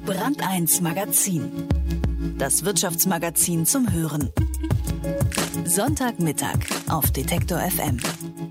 Brand 1 Magazin. Das Wirtschaftsmagazin zum Hören. Sonntagmittag auf Detektor FM.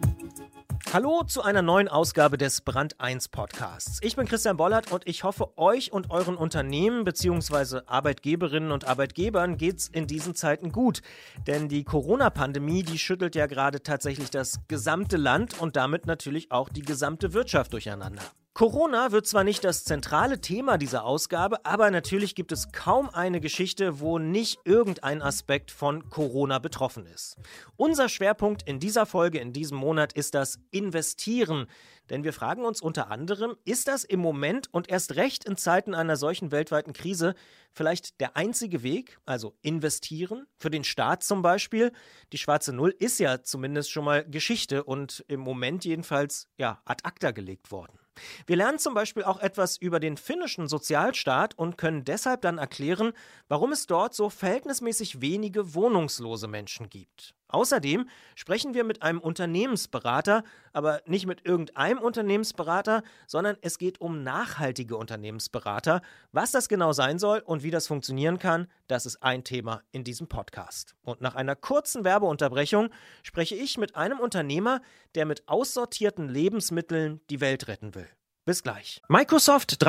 Hallo zu einer neuen Ausgabe des Brand 1 Podcasts. Ich bin Christian Bollert und ich hoffe, euch und euren Unternehmen bzw. Arbeitgeberinnen und Arbeitgebern geht's in diesen Zeiten gut. Denn die Corona-Pandemie, die schüttelt ja gerade tatsächlich das gesamte Land und damit natürlich auch die gesamte Wirtschaft durcheinander. Corona wird zwar nicht das zentrale Thema dieser Ausgabe, aber natürlich gibt es kaum eine Geschichte, wo nicht irgendein Aspekt von Corona betroffen ist. Unser Schwerpunkt in dieser Folge, in diesem Monat, ist das Investieren. Denn wir fragen uns unter anderem, ist das im Moment und erst recht in Zeiten einer solchen weltweiten Krise vielleicht der einzige Weg, also investieren, für den Staat zum Beispiel? Die schwarze Null ist ja zumindest schon mal Geschichte und im Moment jedenfalls ad acta gelegt worden. Wir lernen zum Beispiel auch etwas über den finnischen Sozialstaat und können deshalb dann erklären, warum es dort so verhältnismäßig wenige wohnungslose Menschen gibt. Außerdem sprechen wir mit einem Unternehmensberater, aber nicht mit irgendeinem Unternehmensberater, sondern es geht um nachhaltige Unternehmensberater. Was das genau sein soll und wie das funktionieren kann, das ist ein Thema in diesem Podcast. Und nach einer kurzen Werbeunterbrechung spreche ich mit einem Unternehmer, der mit aussortierten Lebensmitteln die Welt retten will. Bis gleich. Microsoft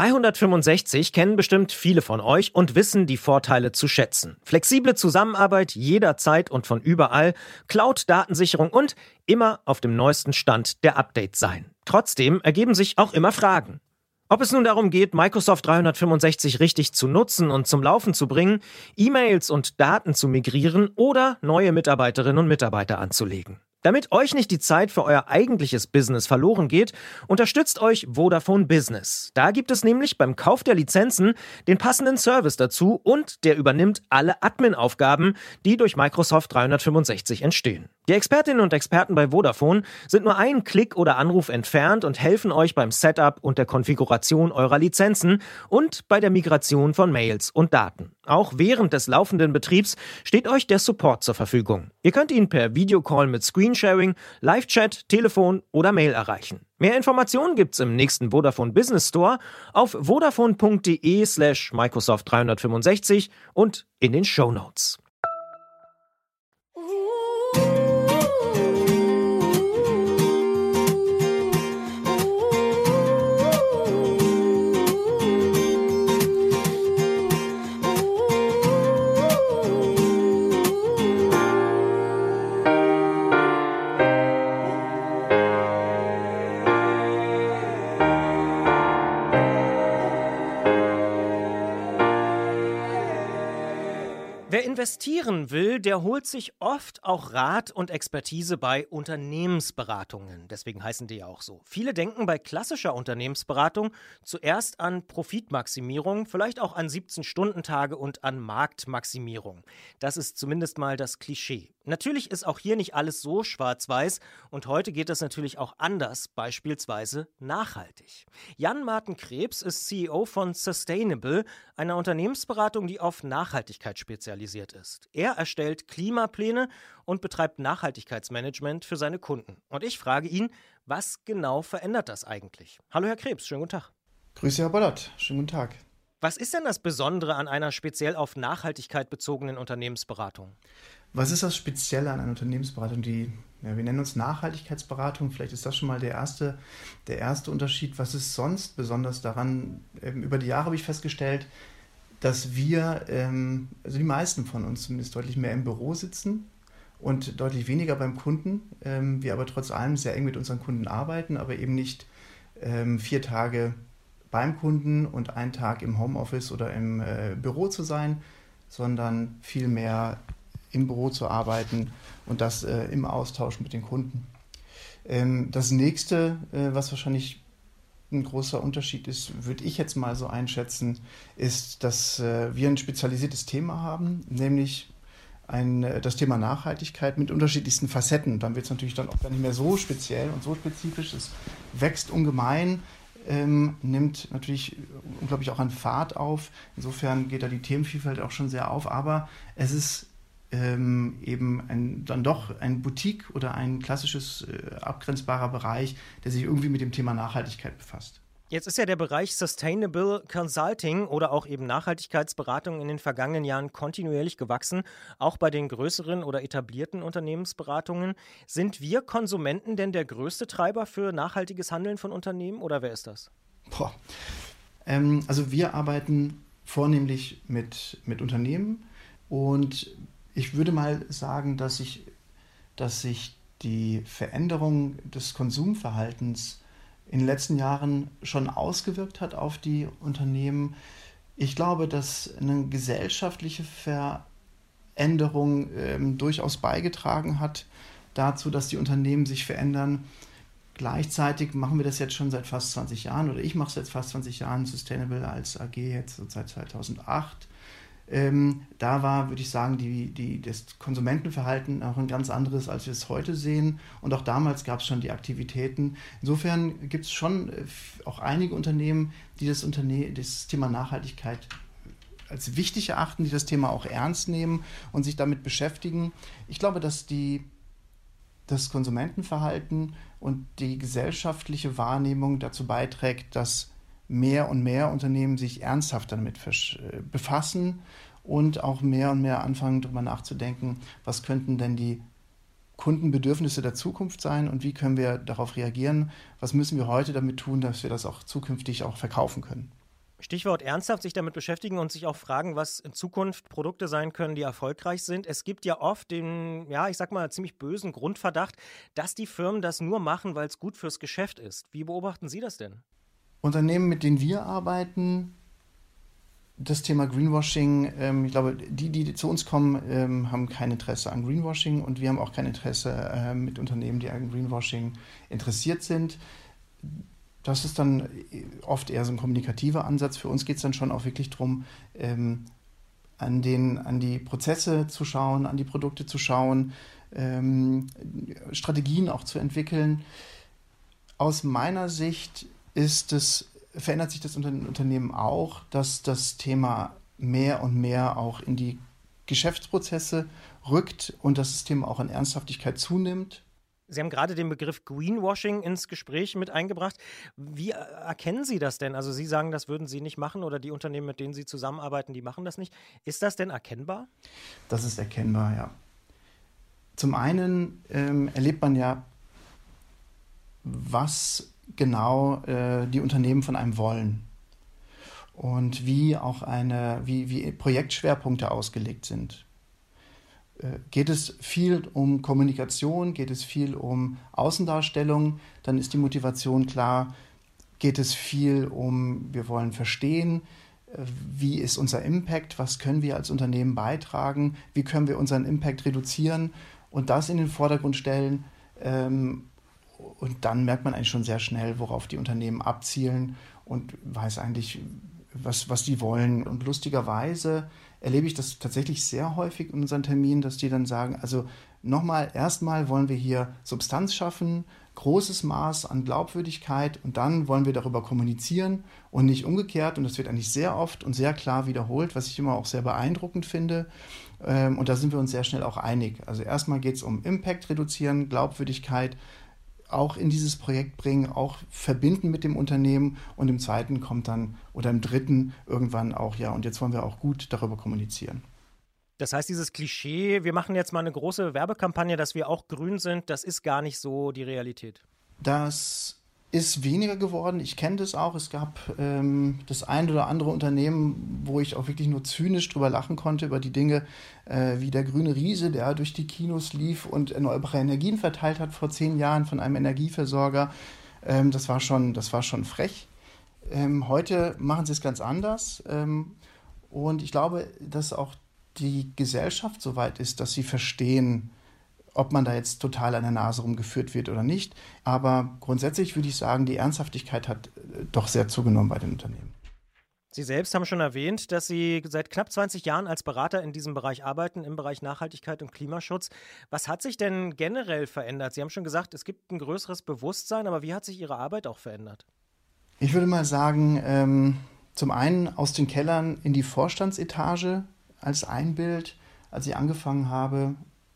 365 kennen bestimmt viele von euch und wissen die Vorteile zu schätzen. Flexible Zusammenarbeit jederzeit und von überall, Cloud-Datensicherung und immer auf dem neuesten Stand der Updates sein. Trotzdem ergeben sich auch immer Fragen. Ob es nun darum geht, Microsoft 365 richtig zu nutzen und zum Laufen zu bringen, E-Mails und Daten zu migrieren oder neue Mitarbeiterinnen und Mitarbeiter anzulegen. Damit euch nicht die Zeit für euer eigentliches Business verloren geht, unterstützt euch Vodafone Business. Da gibt es nämlich beim Kauf der Lizenzen den passenden Service dazu und der übernimmt alle Admin-Aufgaben, die durch Microsoft 365 entstehen. Die Expertinnen und Experten bei Vodafone sind nur einen Klick oder Anruf entfernt und helfen euch beim Setup und der Konfiguration eurer Lizenzen und bei der Migration von Mails und Daten. Auch während des laufenden Betriebs steht euch der Support zur Verfügung. Ihr könnt ihn per Videocall mit Screensharing, Live-Chat, Telefon oder Mail erreichen. Mehr Informationen gibt's im nächsten Vodafone Business Store auf vodafone.de/Microsoft 365 und in den Shownotes. Wer investieren will, der holt sich oft auch Rat und Expertise bei Unternehmensberatungen. Deswegen heißen die ja auch so. Viele denken bei klassischer Unternehmensberatung zuerst an Profitmaximierung, vielleicht auch an 17-Stunden-Tage und an Marktmaximierung. Das ist zumindest mal das Klischee. Natürlich ist auch hier nicht alles so schwarz-weiß und heute geht das natürlich auch anders, beispielsweise nachhaltig. Jan-Martin Krebs ist CEO von Sustainable, einer Unternehmensberatung, die auf Nachhaltigkeit spezialisiert ist. Er erstellt Klimapläne und betreibt Nachhaltigkeitsmanagement für seine Kunden. Und ich frage ihn, was genau verändert das eigentlich? Hallo Herr Krebs, schönen guten Tag. Grüße Herr Bollert, schönen guten Tag. Was ist denn das Besondere an einer speziell auf Nachhaltigkeit bezogenen Unternehmensberatung? Was ist das Spezielle an einer Unternehmensberatung, wir nennen uns Nachhaltigkeitsberatung, vielleicht ist das schon mal der erste Unterschied. Was ist sonst besonders daran? Über die Jahre habe ich festgestellt, dass wir, also die meisten von uns zumindest, deutlich mehr im Büro sitzen und deutlich weniger beim Kunden. Wir aber trotz allem sehr eng mit unseren Kunden arbeiten, aber eben nicht 4 Tage beim Kunden und 1 Tag im Homeoffice oder im Büro zu sein, sondern viel mehr im Büro zu arbeiten und das im Austausch mit den Kunden. Das nächste, was wahrscheinlich ein großer Unterschied ist, würde ich jetzt mal so einschätzen, ist, dass wir ein spezialisiertes Thema haben, nämlich das Thema Nachhaltigkeit mit unterschiedlichsten Facetten. Dann wird es natürlich dann auch gar nicht mehr so speziell und so spezifisch. Es wächst ungemein, nimmt natürlich unglaublich auch an Fahrt auf. Insofern geht da die Themenvielfalt auch schon sehr auf, aber es ist eben dann doch ein Boutique oder ein klassisches abgrenzbarer Bereich, der sich irgendwie mit dem Thema Nachhaltigkeit befasst. Jetzt ist ja der Bereich Sustainable Consulting oder auch eben Nachhaltigkeitsberatung in den vergangenen Jahren kontinuierlich gewachsen, auch bei den größeren oder etablierten Unternehmensberatungen. Sind wir Konsumenten denn der größte Treiber für nachhaltiges Handeln von Unternehmen oder wer ist das? Also wir arbeiten vornehmlich mit Unternehmen und ich würde mal sagen, dass sich die Veränderung des Konsumverhaltens in den letzten Jahren schon ausgewirkt hat auf die Unternehmen. Ich glaube, dass eine gesellschaftliche Veränderung durchaus beigetragen hat dazu, dass die Unternehmen sich verändern. Gleichzeitig machen wir das jetzt schon seit fast 20 Jahren oder ich mache es jetzt fast 20 Jahren Sustainable als AG, jetzt so seit 2008. Da war, würde ich sagen, das Konsumentenverhalten auch ein ganz anderes, als wir es heute sehen. Und auch damals gab es schon die Aktivitäten. Insofern gibt es schon auch einige Unternehmen, die das Thema Nachhaltigkeit als wichtig erachten, die das Thema auch ernst nehmen und sich damit beschäftigen. Ich glaube, dass das Konsumentenverhalten und die gesellschaftliche Wahrnehmung dazu beiträgt, dass mehr und mehr Unternehmen sich ernsthaft damit befassen und auch mehr und mehr anfangen, darüber nachzudenken, was könnten denn die Kundenbedürfnisse der Zukunft sein und wie können wir darauf reagieren, was müssen wir heute damit tun, dass wir das auch zukünftig auch verkaufen können. Stichwort ernsthaft sich damit beschäftigen und sich auch fragen, was in Zukunft Produkte sein können, die erfolgreich sind. Es gibt ja oft den, ich sag mal, ziemlich bösen Grundverdacht, dass die Firmen das nur machen, weil es gut fürs Geschäft ist. Wie beobachten Sie das denn? Unternehmen, mit denen wir arbeiten, das Thema Greenwashing, ich glaube, die zu uns kommen, haben kein Interesse an Greenwashing und wir haben auch kein Interesse mit Unternehmen, die an Greenwashing interessiert sind. Das ist dann oft eher so ein kommunikativer Ansatz. Für uns geht es dann schon auch wirklich darum, an die Prozesse zu schauen, an die Produkte zu schauen, Strategien auch zu entwickeln. Aus meiner Sicht verändert sich das Unternehmen auch, dass das Thema mehr und mehr auch in die Geschäftsprozesse rückt und das Thema auch an Ernsthaftigkeit zunimmt. Sie haben gerade den Begriff Greenwashing ins Gespräch mit eingebracht. Wie erkennen Sie das denn? Also Sie sagen, das würden Sie nicht machen oder die Unternehmen, mit denen Sie zusammenarbeiten, die machen das nicht. Ist das denn erkennbar? Das ist erkennbar, ja. Zum einen erlebt man ja, was genau die Unternehmen von einem wollen und wie Projektschwerpunkte ausgelegt sind. Geht es viel um Kommunikation, geht es viel um Außendarstellung, dann ist die Motivation klar. Geht es viel wir wollen verstehen, wie ist unser Impact, was können wir als Unternehmen beitragen, wie können wir unseren Impact reduzieren und das in den Vordergrund stellen. Und dann merkt man eigentlich schon sehr schnell, worauf die Unternehmen abzielen und weiß eigentlich, was die wollen. Und lustigerweise erlebe ich das tatsächlich sehr häufig in unseren Terminen, dass die dann sagen, also erstmal wollen wir hier Substanz schaffen, großes Maß an Glaubwürdigkeit und dann wollen wir darüber kommunizieren und nicht umgekehrt. Und das wird eigentlich sehr oft und sehr klar wiederholt, was ich immer auch sehr beeindruckend finde. Und da sind wir uns sehr schnell auch einig. Also erstmal geht es um Impact reduzieren, Glaubwürdigkeit, auch in dieses Projekt bringen, auch verbinden mit dem Unternehmen und im zweiten kommt dann oder im dritten irgendwann auch, ja, und jetzt wollen wir auch gut darüber kommunizieren. Das heißt, dieses Klischee, wir machen jetzt mal eine große Werbekampagne, dass wir auch grün sind, das ist gar nicht so die Realität. Das ist weniger geworden. Ich kenne das auch. Es gab das ein oder andere Unternehmen, wo ich auch wirklich nur zynisch drüber lachen konnte, über die Dinge wie der grüne Riese, der durch die Kinos lief und erneuerbare Energien verteilt hat vor 10 Jahren von einem Energieversorger. Das war schon frech. Heute machen sie es ganz anders. Und ich glaube, dass auch die Gesellschaft so weit ist, dass sie verstehen, ob man da jetzt total an der Nase rumgeführt wird oder nicht. Aber grundsätzlich würde ich sagen, die Ernsthaftigkeit hat doch sehr zugenommen bei den Unternehmen. Sie selbst haben schon erwähnt, dass Sie seit knapp 20 Jahren als Berater in diesem Bereich arbeiten, im Bereich Nachhaltigkeit und Klimaschutz. Was hat sich denn generell verändert? Sie haben schon gesagt, es gibt ein größeres Bewusstsein, aber wie hat sich Ihre Arbeit auch verändert? Ich würde mal sagen, zum einen aus den Kellern in die Vorstandsetage als ein Bild. Als ich angefangen habe,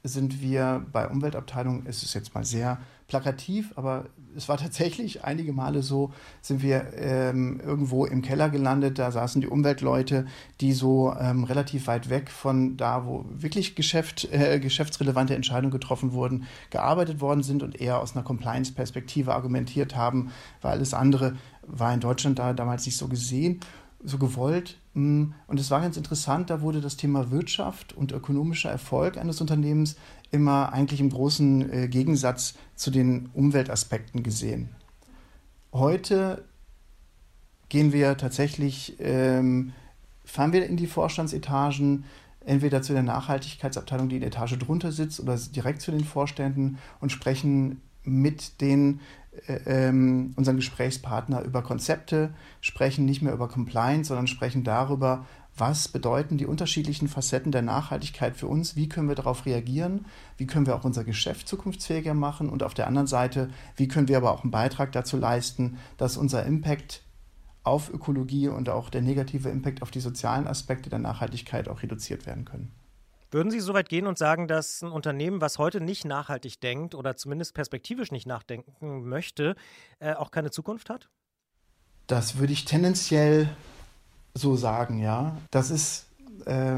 sind wir bei Umweltabteilung, es ist jetzt mal sehr plakativ, aber es war tatsächlich einige Male so, sind wir irgendwo im Keller gelandet, da saßen die Umweltleute, die so relativ weit weg von da, wo wirklich geschäftsrelevante Entscheidungen getroffen wurden, gearbeitet worden sind und eher aus einer Compliance-Perspektive argumentiert haben, weil alles andere war in Deutschland da damals nicht so gesehen, so gewollt. Und es war ganz interessant, da wurde das Thema Wirtschaft und ökonomischer Erfolg eines Unternehmens immer eigentlich im großen Gegensatz zu den Umweltaspekten gesehen. Heute gehen wir tatsächlich, fahren wir in die Vorstandsetagen, entweder zu der Nachhaltigkeitsabteilung, die in der Etage drunter sitzt, oder direkt zu den Vorständen und sprechen mit unseren Gesprächspartner über Konzepte, sprechen nicht mehr über Compliance, sondern sprechen darüber, was bedeuten die unterschiedlichen Facetten der Nachhaltigkeit für uns, wie können wir darauf reagieren, wie können wir auch unser Geschäft zukunftsfähiger machen und auf der anderen Seite, wie können wir aber auch einen Beitrag dazu leisten, dass unser Impact auf Ökologie und auch der negative Impact auf die sozialen Aspekte der Nachhaltigkeit auch reduziert werden können. Würden Sie so weit gehen und sagen, dass ein Unternehmen, was heute nicht nachhaltig denkt oder zumindest perspektivisch nicht nachdenken möchte, auch keine Zukunft hat? Das würde ich tendenziell so sagen, ja. Das ist der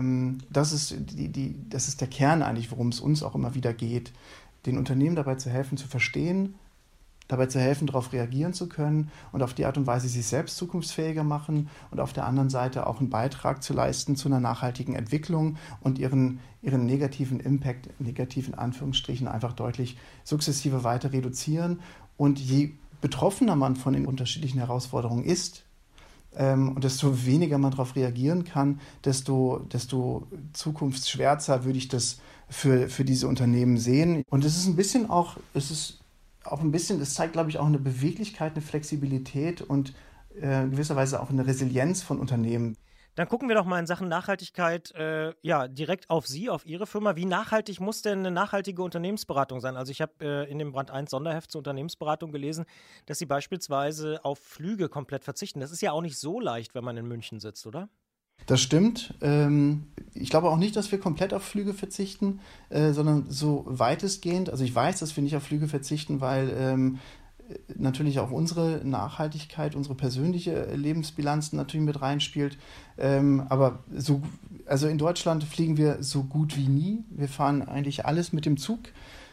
Kern eigentlich, worum es uns auch immer wieder geht, den Unternehmen dabei zu helfen, zu verstehen, dabei zu helfen, darauf reagieren zu können und auf die Art und Weise sich selbst zukunftsfähiger machen und auf der anderen Seite auch einen Beitrag zu leisten zu einer nachhaltigen Entwicklung und ihren negativen Impact, negativen Anführungsstrichen, einfach deutlich sukzessive weiter reduzieren. Und je betroffener man von den unterschiedlichen Herausforderungen ist, und desto weniger man darauf reagieren kann, desto zukunftsschwärzer würde ich das für diese Unternehmen sehen. Und es zeigt, glaube ich, auch eine Beweglichkeit, eine Flexibilität und gewisserweise auch eine Resilienz von Unternehmen. Dann gucken wir doch mal in Sachen Nachhaltigkeit direkt auf Sie, auf Ihre Firma. Wie nachhaltig muss denn eine nachhaltige Unternehmensberatung sein? Also ich habe in dem Brand 1 Sonderheft zur Unternehmensberatung gelesen, dass Sie beispielsweise auf Flüge komplett verzichten. Das ist ja auch nicht so leicht, wenn man in München sitzt, oder? Das stimmt. Ich glaube auch nicht, dass wir komplett auf Flüge verzichten, sondern so weitestgehend. Also ich weiß, dass wir nicht auf Flüge verzichten, weil natürlich auch unsere Nachhaltigkeit, unsere persönliche Lebensbilanz natürlich mit reinspielt. Aber also in Deutschland fliegen wir so gut wie nie. Wir fahren eigentlich alles mit dem Zug.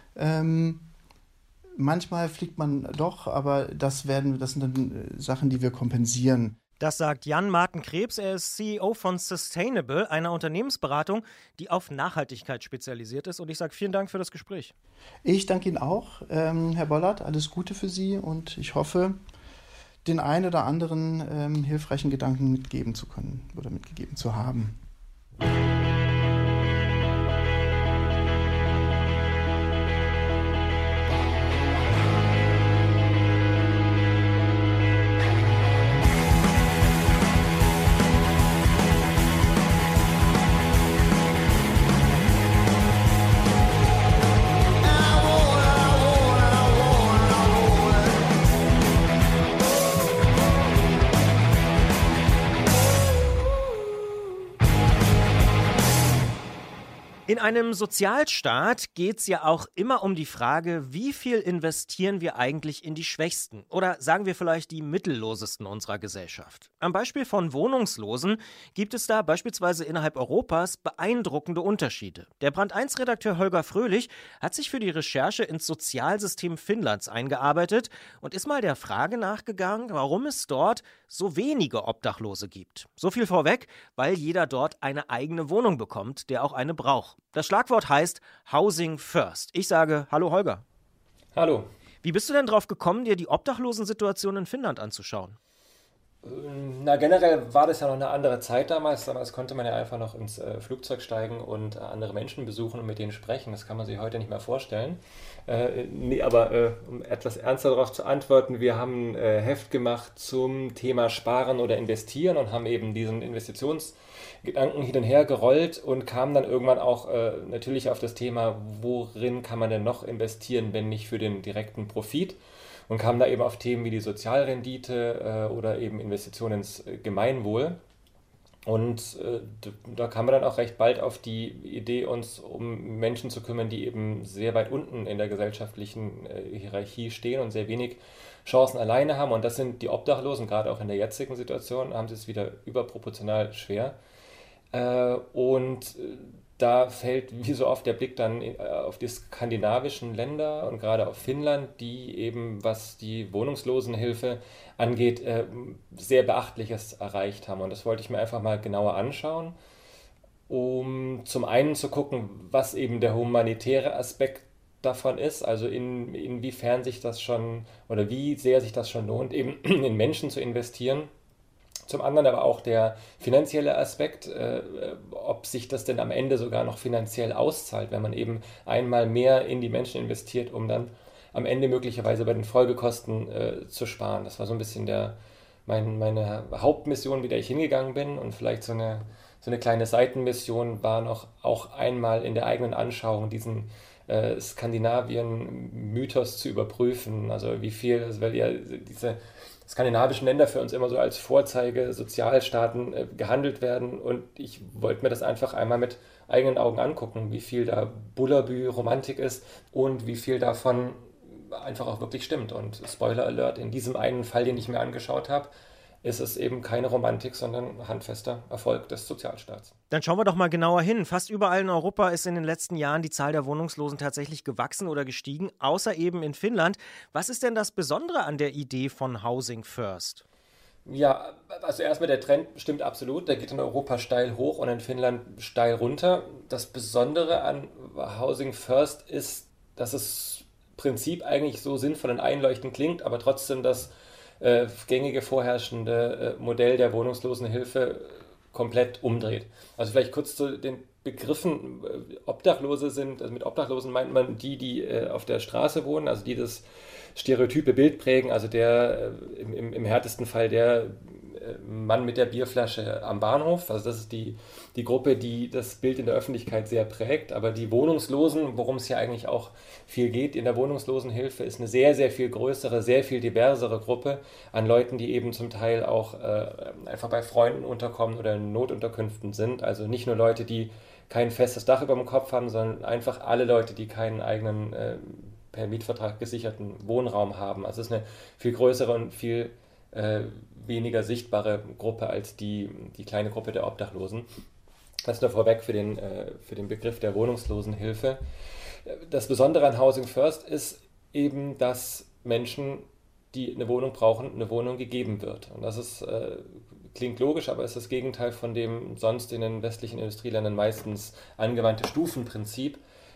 Manchmal fliegt man doch, aber das sind dann Sachen, die wir kompensieren. Das sagt Jan-Martin Krebs, er ist CEO von Sustainable, einer Unternehmensberatung, die auf Nachhaltigkeit spezialisiert ist. Und ich sage vielen Dank für das Gespräch. Ich danke Ihnen auch, Herr Bollert, alles Gute für Sie und ich hoffe, den einen oder anderen hilfreichen Gedanken mitgeben zu können oder mitgegeben zu haben. In einem Sozialstaat geht es ja auch immer um die Frage, wie viel investieren wir eigentlich in die Schwächsten oder sagen wir vielleicht die Mittellosesten unserer Gesellschaft. Am Beispiel von Wohnungslosen gibt es da beispielsweise innerhalb Europas beeindruckende Unterschiede. Der Brand 1-Redakteur Holger Fröhlich hat sich für die Recherche ins Sozialsystem Finnlands eingearbeitet und ist mal der Frage nachgegangen, warum es dort so wenige Obdachlose gibt. So viel vorweg, weil jeder dort eine eigene Wohnung bekommt, der auch eine braucht. Das Schlagwort heißt Housing First. Ich sage Hallo Holger. Hallo. Wie bist du denn drauf gekommen, dir die Obdachlosensituation in Finnland anzuschauen? Na, generell war das ja noch eine andere Zeit damals. Damals konnte man ja einfach noch ins Flugzeug steigen und andere Menschen besuchen und mit denen sprechen. Das kann man sich heute nicht mehr vorstellen. Aber um etwas ernster darauf zu antworten, wir haben ein Heft gemacht zum Thema Sparen oder Investieren und haben eben diesen Investitionsgedanken hin und her gerollt und kamen dann irgendwann auch natürlich auf das Thema, worin kann man denn noch investieren, wenn nicht für den direkten Profit? Und kamen da eben auf Themen wie die Sozialrendite oder eben Investitionen ins Gemeinwohl. Und da kamen wir dann auch recht bald auf die Idee, uns um Menschen zu kümmern, die eben sehr weit unten in der gesellschaftlichen Hierarchie stehen und sehr wenig Chancen alleine haben. Und das sind die Obdachlosen, gerade auch in der jetzigen Situation, haben sie es wieder überproportional schwer. Und da fällt wie so oft der Blick dann auf die skandinavischen Länder und gerade auf Finnland, die eben, was die Wohnungslosenhilfe angeht, sehr Beachtliches erreicht haben. Und das wollte ich mir einfach mal genauer anschauen, um zum einen zu gucken, was eben der humanitäre Aspekt davon ist, also inwiefern sich das schon oder wie sehr sich das schon lohnt, eben in Menschen zu investieren. Zum anderen aber auch der finanzielle Aspekt, ob sich das denn am Ende sogar noch finanziell auszahlt, wenn man eben einmal mehr in die Menschen investiert, um dann am Ende möglicherweise bei den Folgekosten zu sparen. Das war so ein bisschen meine Hauptmission, mit der ich hingegangen bin, und vielleicht so eine kleine Seitenmission war noch auch einmal in der eigenen Anschauung diesen Skandinavien-Mythos zu überprüfen. Also wie viel, weil ja diese skandinavischen Länder für uns immer so als Vorzeige-Sozialstaaten gehandelt werden, und ich wollte mir das einfach einmal mit eigenen Augen angucken, wie viel da Bullabü-Romantik ist und wie viel davon einfach auch wirklich stimmt. Und Spoiler Alert, in diesem einen Fall, den ich mir angeschaut habe, ist es eben keine Romantik, sondern handfester Erfolg des Sozialstaats. Dann schauen wir doch mal genauer hin. Fast überall in Europa ist in den letzten Jahren die Zahl der Wohnungslosen tatsächlich gewachsen oder gestiegen, außer eben in Finnland. Was ist denn das Besondere an der Idee von Housing First? Ja, also erstmal der Trend stimmt absolut. Der geht in Europa steil hoch und in Finnland steil runter. Das Besondere an Housing First ist, dass es im Prinzip eigentlich so sinnvoll und einleuchtend klingt, aber trotzdem das gängige vorherrschende Modell der Wohnungslosenhilfe komplett umdreht. Also vielleicht kurz zu den Begriffen. Obdachlose sind, also mit Obdachlosen meint man die auf der Straße wohnen, also die das stereotype Bild prägen, also der im härtesten Fall der Mann mit der Bierflasche am Bahnhof. Also das ist die Gruppe, die das Bild in der Öffentlichkeit sehr prägt. Aber die Wohnungslosen, worum es ja eigentlich auch viel geht in der Wohnungslosenhilfe, ist eine sehr, sehr viel größere, sehr viel diversere Gruppe an Leuten, die eben zum Teil auch einfach bei Freunden unterkommen oder in Notunterkünften sind. Also nicht nur Leute, die kein festes Dach über dem Kopf haben, sondern einfach alle Leute, die keinen eigenen per Mietvertrag gesicherten Wohnraum haben. Also es ist eine viel größere und viel weniger sichtbare Gruppe als die kleine Gruppe der Obdachlosen. Das nur vorweg für den Begriff der Wohnungslosenhilfe. Das Besondere an Housing First ist eben, dass Menschen, die eine Wohnung brauchen, eine Wohnung gegeben wird. Und das ist, klingt logisch, aber ist das Gegenteil von dem sonst in den westlichen Industrieländern meistens angewandte Stufenprinzip,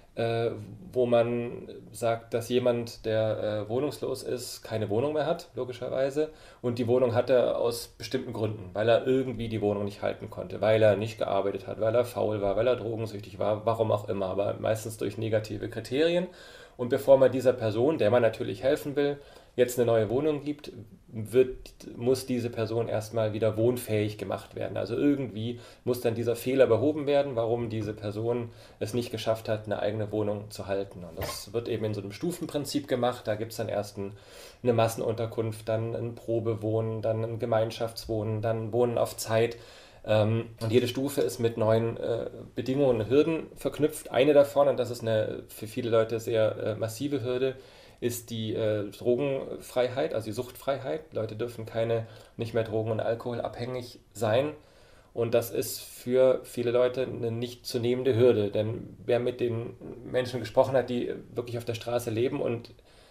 wo man sagt, dass jemand, der wohnungslos ist, keine Wohnung mehr hat, logischerweise. Und die Wohnung hat er aus bestimmten Gründen, weil er irgendwie die Wohnung nicht halten konnte, weil er nicht gearbeitet hat, weil er faul war, weil er drogensüchtig war, warum auch immer, aber meistens durch negative Kriterien. Und bevor man dieser Person, der man natürlich helfen will, jetzt eine neue Wohnung gibt, muss diese Person erstmal wieder wohnfähig gemacht werden. Also irgendwie muss dann dieser Fehler behoben werden, warum diese Person es nicht geschafft hat, eine eigene Wohnung zu halten. Und das wird eben in so einem Stufenprinzip gemacht. Da gibt es dann erst eine Massenunterkunft, dann ein Probewohnen, dann ein Gemeinschaftswohnen, dann Wohnen auf Zeit. Und jede Stufe ist mit neuen Bedingungen und Hürden verknüpft. Eine davon, und das ist eine für viele Leute sehr massive Hürde, ist die Drogenfreiheit, also die Suchtfreiheit. Leute dürfen nicht mehr drogen- und alkoholabhängig sein. Und das ist für viele Leute eine nicht zu nehmende Hürde. Denn wer mit den Menschen gesprochen hat, die wirklich auf der Straße leben und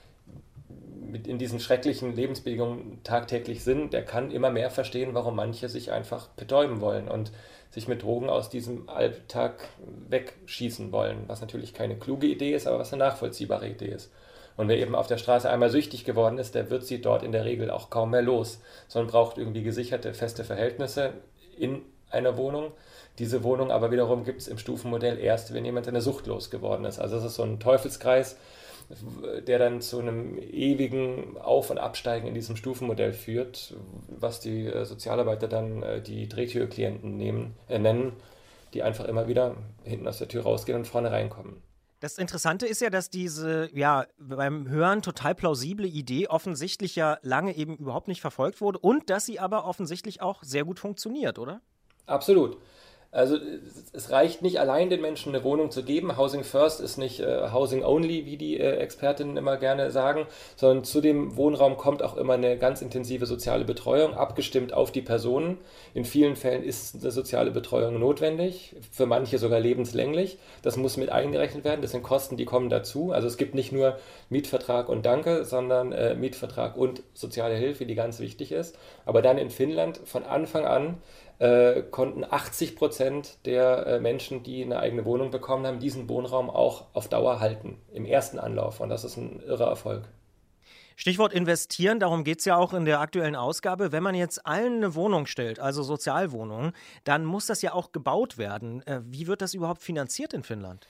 in diesen schrecklichen Lebensbedingungen tagtäglich sind, der kann immer mehr verstehen, warum manche sich einfach betäuben wollen und sich mit Drogen aus diesem Alltag wegschießen wollen. Was natürlich keine kluge Idee ist, aber was eine nachvollziehbare Idee ist. Und wer eben auf der Straße einmal süchtig geworden ist, der wird sie dort in der Regel auch kaum mehr los, sondern braucht irgendwie gesicherte, feste Verhältnisse in einer Wohnung. Diese Wohnung aber wiederum gibt es im Stufenmodell erst, wenn jemand eine Sucht losgeworden ist. Also es ist so ein Teufelskreis, der dann zu einem ewigen Auf- und Absteigen in diesem Stufenmodell führt, was die Sozialarbeiter dann die Drehtürklienten nennen, die einfach immer wieder hinten aus der Tür rausgehen und vorne reinkommen. Das Interessante ist ja, dass diese, beim Hören total plausible Idee offensichtlich ja lange eben überhaupt nicht verfolgt wurde und dass sie aber offensichtlich auch sehr gut funktioniert, oder? Absolut. Also es reicht nicht allein, den Menschen eine Wohnung zu geben. Housing First ist nicht Housing Only, wie die Expertinnen immer gerne sagen, sondern zu dem Wohnraum kommt auch immer eine ganz intensive soziale Betreuung, abgestimmt auf die Personen. In vielen Fällen ist eine soziale Betreuung notwendig, für manche sogar lebenslänglich. Das muss mit eingerechnet werden, das sind Kosten, die kommen dazu. Also es gibt nicht nur Mietvertrag und Danke, sondern Mietvertrag und soziale Hilfe, die ganz wichtig ist. Aber dann in Finnland von Anfang an konnten 80% der Menschen, die eine eigene Wohnung bekommen haben, diesen Wohnraum auch auf Dauer halten, im ersten Anlauf. Und das ist ein irrer Erfolg. Stichwort investieren, darum geht es ja auch in der aktuellen Ausgabe. Wenn man jetzt allen eine Wohnung stellt, also Sozialwohnungen, dann muss das ja auch gebaut werden. Wie wird das überhaupt finanziert in Finnland?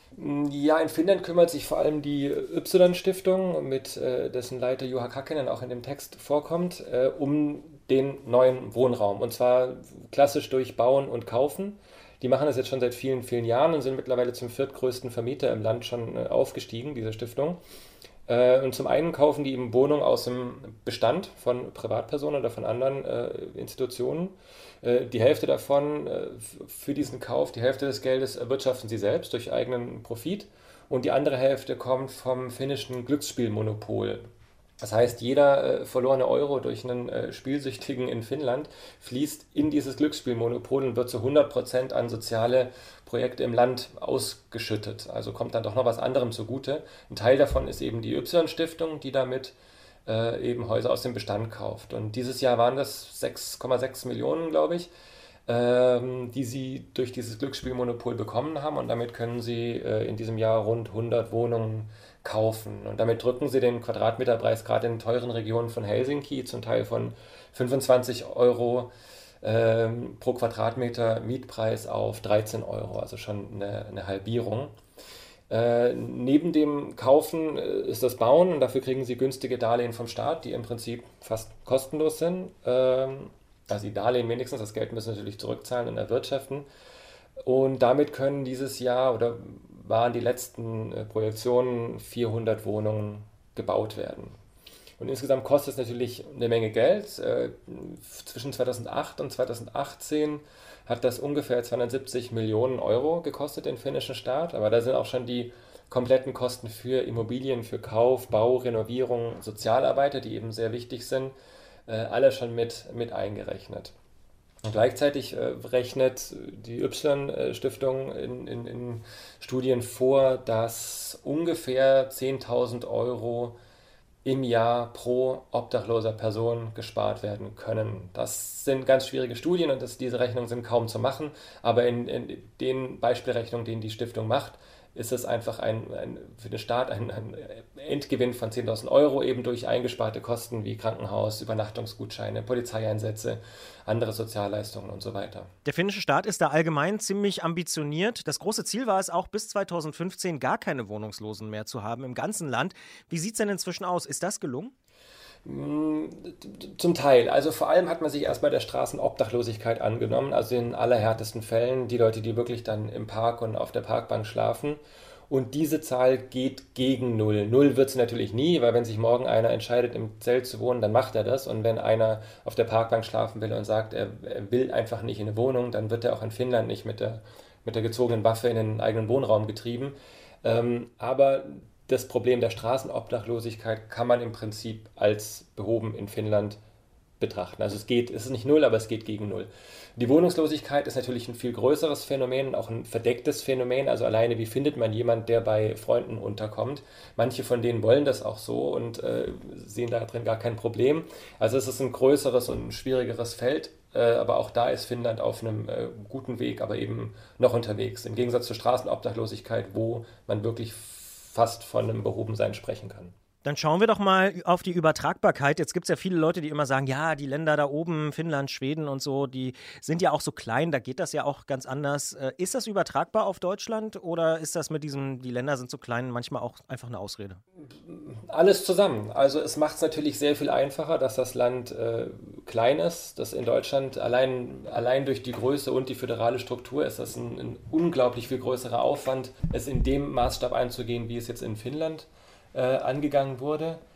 Ja, in Finnland kümmert sich vor allem die Y-Stiftung, mit dessen Leiter Juha Kakinen auch in dem Text vorkommt, um den neuen Wohnraum. Und zwar klassisch durch Bauen und Kaufen. Die machen das jetzt schon seit vielen, vielen Jahren und sind mittlerweile zum viertgrößten Vermieter im Land schon aufgestiegen, diese Stiftung. Und zum einen kaufen die eben Wohnungen aus dem Bestand von Privatpersonen oder von anderen Institutionen. Die Hälfte davon für diesen Kauf, die Hälfte des Geldes erwirtschaften sie selbst durch eigenen Profit und die andere Hälfte kommt vom finnischen Glücksspielmonopol. Das heißt, jeder verlorene Euro durch einen Spielsüchtigen in Finnland fließt in dieses Glücksspielmonopol und wird zu 100% an soziale Projekte im Land ausgeschüttet. Also kommt dann doch noch was anderem zugute. Ein Teil davon ist eben die Y-Stiftung, die damit eben Häuser aus dem Bestand kauft. Und dieses Jahr waren das 6,6 Millionen, glaube ich, die sie durch dieses Glücksspielmonopol bekommen haben. Und damit können sie in diesem Jahr rund 100 Wohnungen kaufen. Und damit drücken sie den Quadratmeterpreis gerade in teuren Regionen von Helsinki zum Teil von 25 Euro pro Quadratmeter Mietpreis auf 13 Euro, also schon eine Halbierung. Neben dem Kaufen ist das Bauen und dafür kriegen sie günstige Darlehen vom Staat, die im Prinzip fast kostenlos sind. Also die Darlehen wenigstens, das Geld müssen sie natürlich zurückzahlen und erwirtschaften. Und damit können dieses Jahr oder waren die letzten Projektionen 400 Wohnungen gebaut werden. Und insgesamt kostet es natürlich eine Menge Geld. Zwischen 2008 und 2018 hat das ungefähr 270 Millionen Euro gekostet, den finnischen Staat. Aber da sind auch schon die kompletten Kosten für Immobilien, für Kauf, Bau, Renovierung, Sozialarbeiter, die eben sehr wichtig sind, alle schon mit eingerechnet. Und gleichzeitig rechnet die Y-Stiftung in Studien vor, dass ungefähr 10.000 Euro im Jahr pro obdachloser Person gespart werden können. Das sind ganz schwierige Studien und diese Rechnungen sind kaum zu machen, aber in den Beispielrechnungen, denen die Stiftung macht, ist es einfach für den Staat ein Endgewinn von 10.000 Euro eben durch eingesparte Kosten wie Krankenhaus, Übernachtungsgutscheine, Polizeieinsätze, andere Sozialleistungen und so weiter. Der finnische Staat ist da allgemein ziemlich ambitioniert. Das große Ziel war es auch, bis 2015 gar keine Wohnungslosen mehr zu haben im ganzen Land. Wie sieht es denn inzwischen aus? Ist das gelungen? Zum Teil. Also vor allem hat man sich erstmal der Straßenobdachlosigkeit angenommen, also in allerhärtesten Fällen die Leute, die wirklich dann im Park und auf der Parkbank schlafen. Und diese Zahl geht gegen Null. Null wird es natürlich nie, weil wenn sich morgen einer entscheidet, im Zelt zu wohnen, dann macht er das. Und wenn einer auf der Parkbank schlafen will und sagt, er will einfach nicht in eine Wohnung, dann wird er auch in Finnland nicht mit der gezogenen Waffe in den eigenen Wohnraum getrieben. Aber das Problem der Straßenobdachlosigkeit kann man im Prinzip als behoben in Finnland betrachten. Also es ist nicht null, aber es geht gegen Null. Die Wohnungslosigkeit ist natürlich ein viel größeres Phänomen, auch ein verdecktes Phänomen. Also alleine, wie findet man jemanden, der bei Freunden unterkommt? Manche von denen wollen das auch so und sehen da drin gar kein Problem. Also es ist ein größeres und ein schwierigeres Feld. Aber auch da ist Finnland auf einem guten Weg, aber eben noch unterwegs. Im Gegensatz zur Straßenobdachlosigkeit, wo man wirklich fast von einem Behobensein sprechen kann. Dann schauen wir doch mal auf die Übertragbarkeit. Jetzt gibt es ja viele Leute, die immer sagen, ja, die Länder da oben, Finnland, Schweden und so, die sind ja auch so klein, da geht das ja auch ganz anders. Ist das übertragbar auf Deutschland oder ist das mit diesem, die Länder sind so klein, manchmal auch einfach eine Ausrede? Alles zusammen. Also es macht es natürlich sehr viel einfacher, dass das Land klein ist. Das in Deutschland allein durch die Größe und die föderale Struktur ist das ein unglaublich viel größerer Aufwand, es in dem Maßstab einzugehen, wie es jetzt in Finnland angegangen wurde.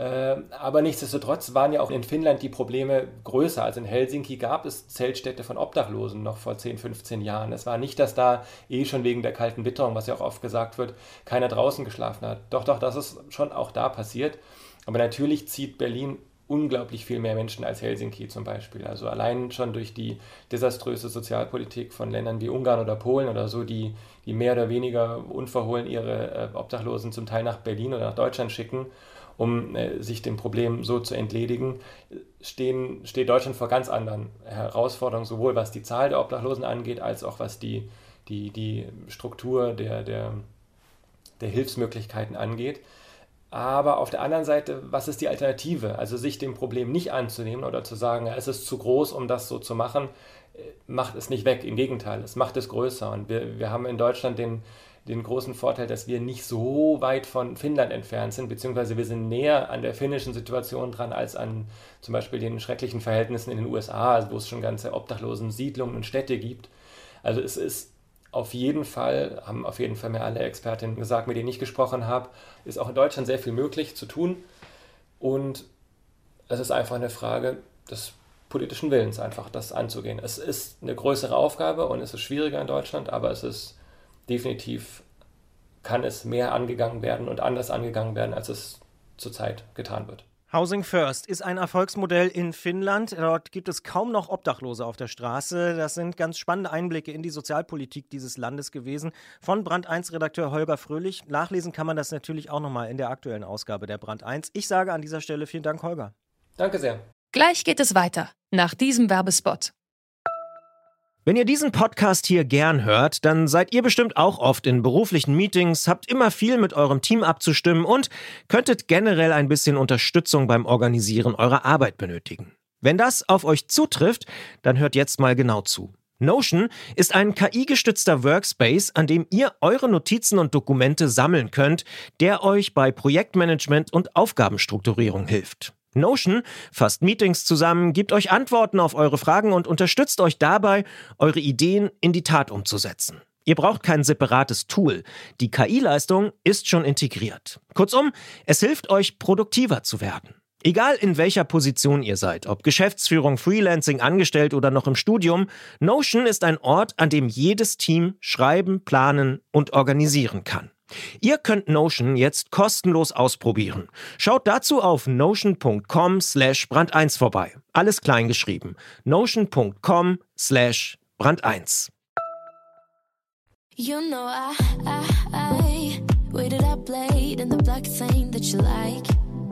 Aber nichtsdestotrotz waren ja auch in Finnland die Probleme größer. Also in Helsinki gab es Zeltstädte von Obdachlosen noch vor 10, 15 Jahren. Es war nicht, dass da schon wegen der kalten Witterung, was ja auch oft gesagt wird, keiner draußen geschlafen hat. Doch, das ist schon auch da passiert. Aber natürlich zieht Berlin unglaublich viel mehr Menschen als Helsinki zum Beispiel. Also allein schon durch die desaströse Sozialpolitik von Ländern wie Ungarn oder Polen oder so, die mehr oder weniger unverhohlen ihre Obdachlosen zum Teil nach Berlin oder nach Deutschland schicken, um sich dem Problem so zu entledigen, steht Deutschland vor ganz anderen Herausforderungen, sowohl was die Zahl der Obdachlosen angeht, als auch was die Struktur der Hilfsmöglichkeiten angeht. Aber auf der anderen Seite, was ist die Alternative? Also sich dem Problem nicht anzunehmen oder zu sagen, es ist zu groß, um das so zu machen, macht es nicht weg. Im Gegenteil, es macht es größer. Und wir haben in Deutschland den großen Vorteil, dass wir nicht so weit von Finnland entfernt sind, beziehungsweise wir sind näher an der finnischen Situation dran als an zum Beispiel den schrecklichen Verhältnissen in den USA, also wo es schon ganze obdachlosen Siedlungen und Städte gibt. Also es ist haben auf jeden Fall mir alle Expertinnen gesagt, mit denen ich gesprochen habe, ist auch in Deutschland sehr viel möglich zu tun. Und es ist einfach eine Frage des politischen Willens, einfach das anzugehen. Es ist eine größere Aufgabe und es ist schwieriger in Deutschland, aber es ist definitiv, kann es mehr angegangen werden und anders angegangen werden, als es zurzeit getan wird. Housing First ist ein Erfolgsmodell in Finnland. Dort gibt es kaum noch Obdachlose auf der Straße. Das sind ganz spannende Einblicke in die Sozialpolitik dieses Landes gewesen. Von Brand 1 Redakteur Holger Fröhlich. Nachlesen kann man das natürlich auch nochmal in der aktuellen Ausgabe der Brand 1. Ich sage an dieser Stelle vielen Dank, Holger. Danke sehr. Gleich geht es weiter, nach diesem Werbespot. Wenn ihr diesen Podcast hier gern hört, dann seid ihr bestimmt auch oft in beruflichen Meetings, habt immer viel mit eurem Team abzustimmen und könntet generell ein bisschen Unterstützung beim Organisieren eurer Arbeit benötigen. Wenn das auf euch zutrifft, dann hört jetzt mal genau zu. Notion ist ein KI-gestützter Workspace, an dem ihr eure Notizen und Dokumente sammeln könnt, der euch bei Projektmanagement und Aufgabenstrukturierung hilft. Notion fasst Meetings zusammen, gibt euch Antworten auf eure Fragen und unterstützt euch dabei, eure Ideen in die Tat umzusetzen. Ihr braucht kein separates Tool. Die KI-Leistung ist schon integriert. Kurzum, es hilft euch, produktiver zu werden. Egal in welcher Position ihr seid, ob Geschäftsführung, Freelancing, angestellt oder noch im Studium, Notion ist ein Ort, an dem jedes Team schreiben, planen und organisieren kann. Ihr könnt Notion jetzt kostenlos ausprobieren. Schaut dazu auf notion.com/brand1 vorbei. Alles klein geschrieben. notion.com/brand1. You know I waited up late in the black thing that you like.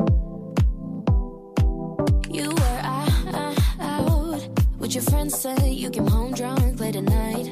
You were out with your friends, say you came home drunk late at night.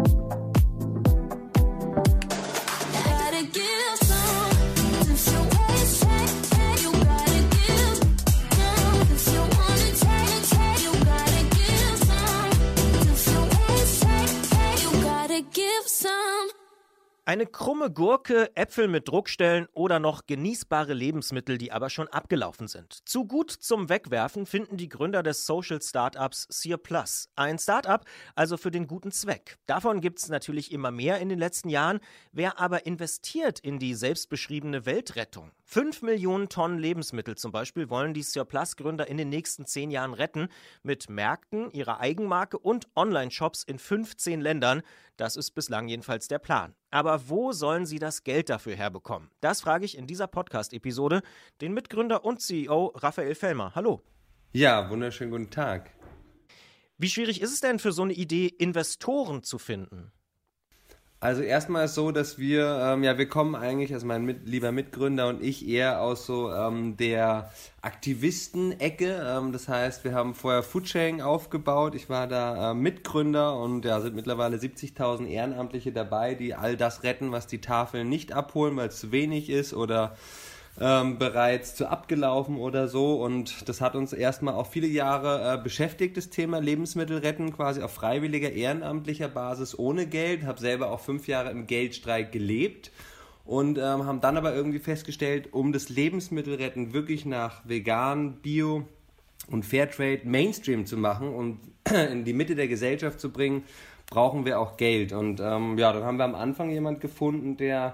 Eine krumme Gurke, Äpfel mit Druckstellen oder noch genießbare Lebensmittel, die aber schon abgelaufen sind. Zu gut zum Wegwerfen finden die Gründer des Social Startups Cirplus. Ein Startup, also für den guten Zweck. Davon gibt es natürlich immer mehr in den letzten Jahren. Wer aber investiert in die selbstbeschriebene Weltrettung? 5 Millionen Tonnen Lebensmittel zum Beispiel wollen die Cirplus-Gründer in den nächsten 10 Jahren retten. Mit Märkten, ihrer Eigenmarke und Online-Shops in 15 Ländern. Das ist bislang jedenfalls der Plan. Aber wo sollen sie das Geld dafür herbekommen? Das frage ich in dieser Podcast-Episode den Mitgründer und CEO Raphael Fellmer. Hallo. Ja, wunderschönen guten Tag. Wie schwierig ist es denn für so eine Idee, Investoren zu finden? Also erstmal ist so, dass wir kommen eigentlich, also mein lieber Mitgründer und ich, eher aus so der Aktivisten-Ecke. Das heißt, wir haben vorher Foodsharing aufgebaut. Ich war da Mitgründer und sind mittlerweile 70.000 Ehrenamtliche dabei, die all das retten, was die Tafeln nicht abholen, weil es zu wenig ist oder bereits zu abgelaufen oder so, und das hat uns erstmal auch viele Jahre beschäftigt, das Thema Lebensmittel retten, quasi auf freiwilliger, ehrenamtlicher Basis ohne Geld, habe selber auch 5 Jahre im Geldstreik gelebt und haben dann aber irgendwie festgestellt, um das Lebensmittelretten wirklich nach vegan, Bio und Fairtrade Mainstream zu machen und in die Mitte der Gesellschaft zu bringen, brauchen wir auch Geld. Und dann haben wir am Anfang jemand gefunden, der,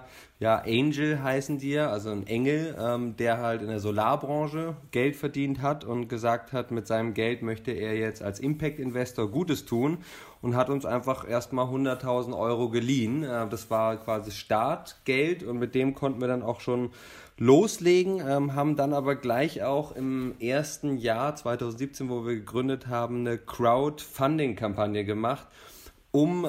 Angel heißen die ja, also ein Engel, der halt in der Solarbranche Geld verdient hat und gesagt hat, mit seinem Geld möchte er jetzt als Impact-Investor Gutes tun und hat uns einfach erstmal 100.000 Euro geliehen. Das war quasi Startgeld und mit dem konnten wir dann auch schon loslegen, haben dann aber gleich auch im ersten Jahr 2017, wo wir gegründet haben, eine Crowdfunding-Kampagne gemacht, um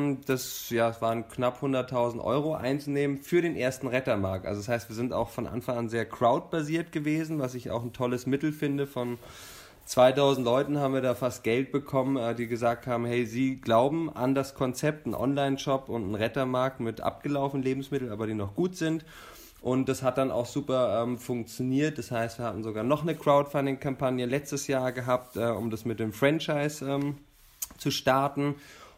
es waren knapp 100.000 Euro einzunehmen für den ersten Rettermark. Also das heißt, wir sind auch von Anfang an sehr crowdbasiert gewesen, was ich auch ein tolles Mittel finde. Von 2.000 Leuten haben wir da fast Geld bekommen, die gesagt haben, hey, sie glauben an das Konzept, ein Online-Shop und ein Rettermarkt mit abgelaufenen Lebensmitteln, aber die noch gut sind. Und das hat dann auch super funktioniert. Das heißt, wir hatten sogar noch eine Crowdfunding-Kampagne letztes Jahr gehabt, um das mit dem Franchise zu starten.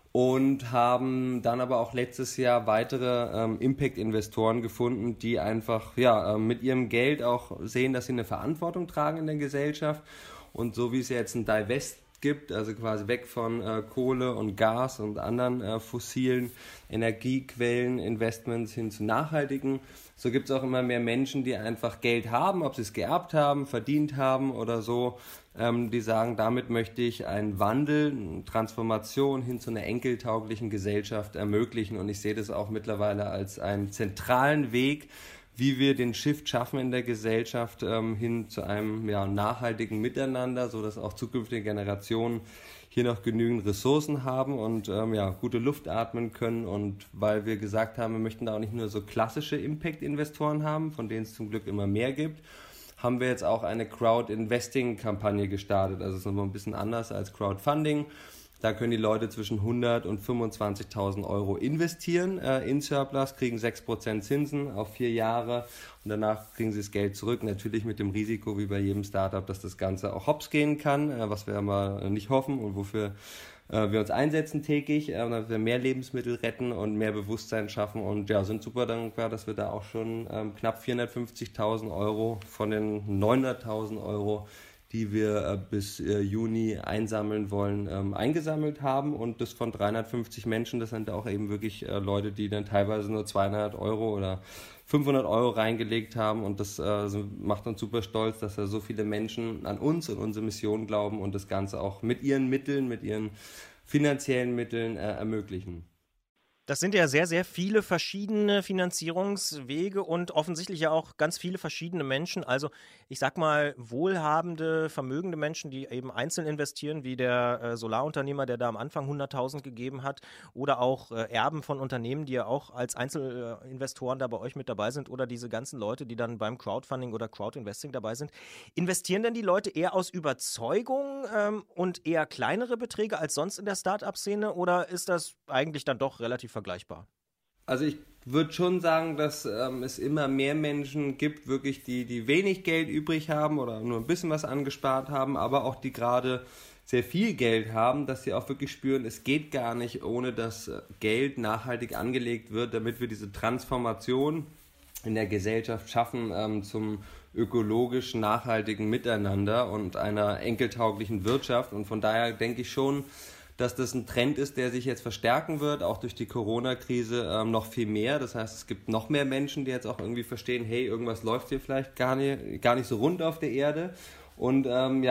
Und haben dann aber auch letztes Jahr weitere Impact-Investoren gefunden, die einfach mit ihrem Geld auch sehen, dass sie eine Verantwortung tragen in der Gesellschaft. Und so wie es jetzt ein Divest gibt, also quasi weg von Kohle und Gas und anderen fossilen Energiequellen, Investments hin zu nachhaltigen. So gibt es auch immer mehr Menschen, die einfach Geld haben, ob sie es geerbt haben, verdient haben oder so, die sagen, damit möchte ich einen Wandel, eine Transformation hin zu einer enkeltauglichen Gesellschaft ermöglichen. Und ich sehe das auch mittlerweile als einen zentralen Weg, wie wir den Shift schaffen in der Gesellschaft hin zu einem nachhaltigen Miteinander, sodass auch zukünftige Generationen hier noch genügend Ressourcen haben und gute Luft atmen können. Und weil wir gesagt haben, wir möchten da auch nicht nur so klassische Impact-Investoren haben, von denen es zum Glück immer mehr gibt, haben wir jetzt auch eine Crowd-Investing-Kampagne gestartet. Also es ist nochmal ein bisschen anders als Crowdfunding. Da können die Leute zwischen 100 und 25.000 Euro investieren in Surplus, kriegen 6% Zinsen auf 4 Jahre und danach kriegen sie das Geld zurück. Natürlich mit dem Risiko, wie bei jedem Startup, dass das Ganze auch hops gehen kann, was wir mal nicht hoffen und wofür wir uns einsetzen täglich, dass wir mehr Lebensmittel retten und mehr Bewusstsein schaffen und sind super dankbar, dass wir da auch schon knapp 450.000 Euro von den 900.000 Euro, die wir bis Juni einsammeln wollen, eingesammelt haben und das von 350 Menschen, das sind auch eben wirklich Leute, die dann teilweise nur 200 Euro oder 500 Euro reingelegt haben und das macht uns super stolz, dass da so viele Menschen an uns und unsere Mission glauben und das Ganze auch mit ihren Mitteln, mit ihren finanziellen Mitteln ermöglichen. Das sind ja sehr, sehr viele verschiedene Finanzierungswege und offensichtlich ja auch ganz viele verschiedene Menschen. Also ich sag mal wohlhabende, vermögende Menschen, die eben einzeln investieren, wie der Solarunternehmer, der da am Anfang 100.000 gegeben hat, oder auch Erben von Unternehmen, die ja auch als Einzelinvestoren da bei euch mit dabei sind, oder diese ganzen Leute, die dann beim Crowdfunding oder Crowdinvesting dabei sind. Investieren denn die Leute eher aus Überzeugung und eher kleinere Beträge als sonst in der Start-up-Szene, oder ist das eigentlich dann doch relativ vergleichbar? Also ich würde schon sagen, dass es immer mehr Menschen gibt, wirklich die wenig Geld übrig haben oder nur ein bisschen was angespart haben, aber auch die gerade sehr viel Geld haben, dass sie auch wirklich spüren, es geht gar nicht, ohne dass Geld nachhaltig angelegt wird, damit wir diese Transformation in der Gesellschaft schaffen zum ökologisch nachhaltigen Miteinander und einer enkeltauglichen Wirtschaft. Und von daher denke ich schon, dass das ein Trend ist, der sich jetzt verstärken wird, auch durch die Corona-Krise noch viel mehr. Das heißt, es gibt noch mehr Menschen, die jetzt auch irgendwie verstehen, hey, irgendwas läuft hier vielleicht gar nicht so rund auf der Erde. Und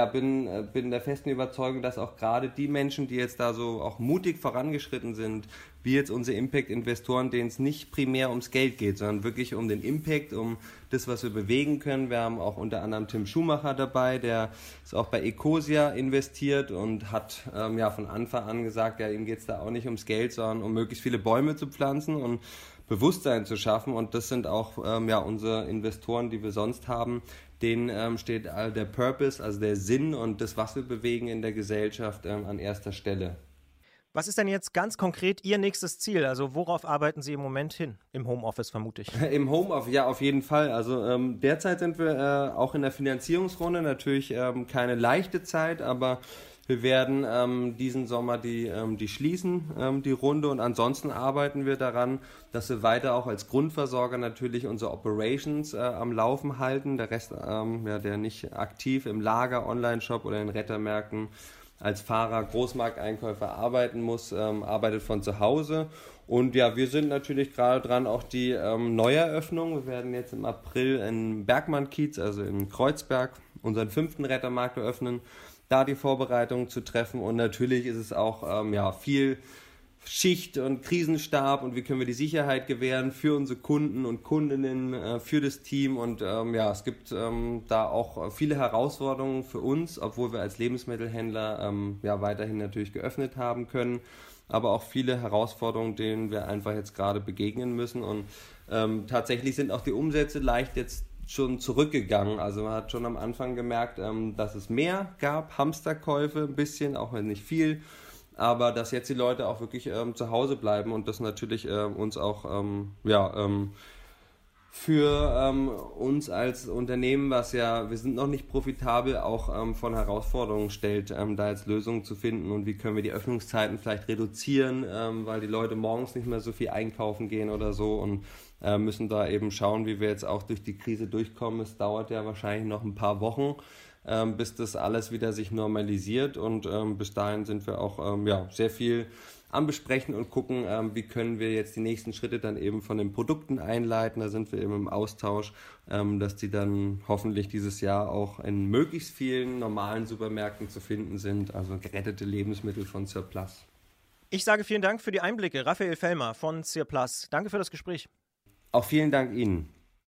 bin der festen Überzeugung, dass auch gerade die Menschen, die jetzt da so auch mutig vorangeschritten sind, wie jetzt unsere Impact-Investoren, denen es nicht primär ums Geld geht, sondern wirklich um den Impact, um das, was wir bewegen können. Wir haben auch unter anderem Tim Schumacher dabei, der ist auch bei Ecosia investiert und hat von Anfang an gesagt, ihm geht es da auch nicht ums Geld, sondern um möglichst viele Bäume zu pflanzen und Bewusstsein zu schaffen. Und das sind auch unsere Investoren, die wir sonst haben. Denen steht der Purpose, also der Sinn und das, was wir bewegen in der Gesellschaft, an erster Stelle. Was ist denn jetzt ganz konkret Ihr nächstes Ziel? Also worauf arbeiten Sie im Moment hin? Im Homeoffice vermute ich. Im Homeoffice, ja, auf jeden Fall. Also derzeit sind wir auch in der Finanzierungsrunde. Natürlich keine leichte Zeit, aber wir werden diesen Sommer die schließen, die Runde. Und ansonsten arbeiten wir daran, dass wir weiter auch als Grundversorger natürlich unsere Operations am Laufen halten. Der Rest, der nicht aktiv im Lager, Online-Shop oder in Rettermärkten als Fahrer, Großmarkteinkäufer arbeiten muss, arbeitet von zu Hause. Und ja, wir sind natürlich gerade dran, auch die Neueröffnung. Wir werden jetzt im April in Bergmann-Kiez, also in Kreuzberg, unseren 5. Rettermarkt eröffnen, da die Vorbereitungen zu treffen. Und natürlich ist es auch viel Schicht und Krisenstab und wie können wir die Sicherheit gewähren für unsere Kunden und Kundinnen, für das Team. Und es gibt da auch viele Herausforderungen für uns, obwohl wir als Lebensmittelhändler weiterhin natürlich geöffnet haben können, aber auch viele Herausforderungen, denen wir einfach jetzt gerade begegnen müssen. Und tatsächlich sind auch die Umsätze leicht jetzt schon zurückgegangen. Also man hat schon am Anfang gemerkt, dass es mehr gab, Hamsterkäufe ein bisschen, auch wenn nicht viel, aber dass jetzt die Leute auch wirklich zu Hause bleiben und das natürlich uns auch für uns als Unternehmen, wir sind noch nicht profitabel, auch von Herausforderungen stellt, da jetzt Lösungen zu finden und wie können wir die Öffnungszeiten vielleicht reduzieren, weil die Leute morgens nicht mehr so viel einkaufen gehen oder so und müssen da eben schauen, wie wir jetzt auch durch die Krise durchkommen. Es dauert ja wahrscheinlich noch ein paar Wochen, bis das alles wieder sich normalisiert und bis dahin sind wir auch sehr viel am Besprechen und gucken, wie können wir jetzt die nächsten Schritte dann eben von den Produkten einleiten. Da sind wir eben im Austausch, dass die dann hoffentlich dieses Jahr auch in möglichst vielen normalen Supermärkten zu finden sind, also gerettete Lebensmittel von Cirplus. Ich sage vielen Dank für die Einblicke. Raphael Fellmer von Cirplus. Danke für das Gespräch. Auch vielen Dank Ihnen.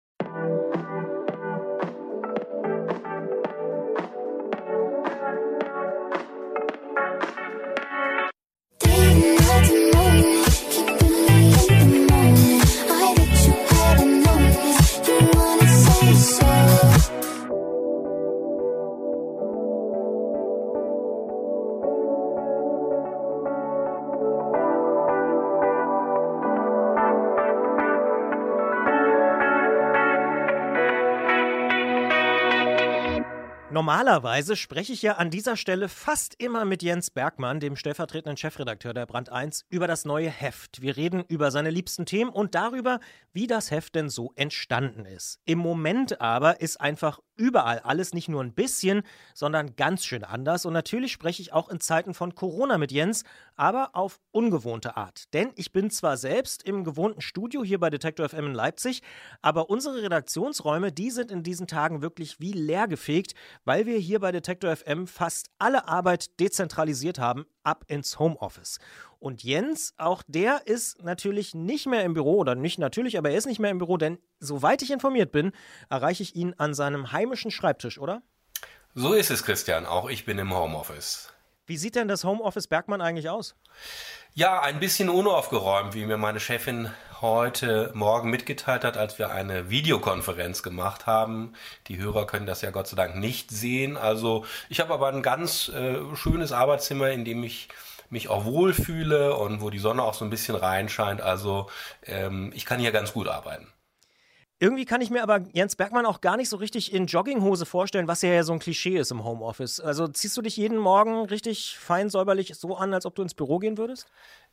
Normalerweise spreche ich ja an dieser Stelle fast immer mit Jens Bergmann, dem stellvertretenden Chefredakteur der Brand 1, über das neue Heft. Wir reden über seine liebsten Themen und darüber, wie das Heft denn so entstanden ist. Im Moment aber ist einfach überall alles nicht nur ein bisschen, sondern ganz schön anders. Und natürlich spreche ich auch in Zeiten von Corona mit Jens, aber auf ungewohnte Art. Denn ich bin zwar selbst im gewohnten Studio hier bei Detektor FM in Leipzig, aber unsere Redaktionsräume, die sind in diesen Tagen wirklich wie leergefegt, weil wir hier bei Detektor FM fast alle Arbeit dezentralisiert haben, ab ins Homeoffice. Und Jens, auch der ist natürlich nicht mehr im Büro, oder nicht natürlich, aber er ist nicht mehr im Büro, denn soweit ich informiert bin, erreiche ich ihn an seinem heimischen Schreibtisch, oder? So ist es, Christian, auch ich bin im Homeoffice. Wie sieht denn das Homeoffice Bergmann eigentlich aus? Ja, ein bisschen unaufgeräumt, wie mir meine Chefin heute Morgen mitgeteilt hat, als wir eine Videokonferenz gemacht haben. Die Hörer können das ja Gott sei Dank nicht sehen. Also ich habe aber ein ganz schönes Arbeitszimmer, in dem ich mich auch wohlfühle und wo die Sonne auch so ein bisschen reinscheint. Also ich kann hier ganz gut arbeiten. Irgendwie kann ich mir aber Jens Bergmann auch gar nicht so richtig in Jogginghose vorstellen, was ja so ein Klischee ist im Homeoffice. Also ziehst du dich jeden Morgen richtig fein säuberlich so an, als ob du ins Büro gehen würdest?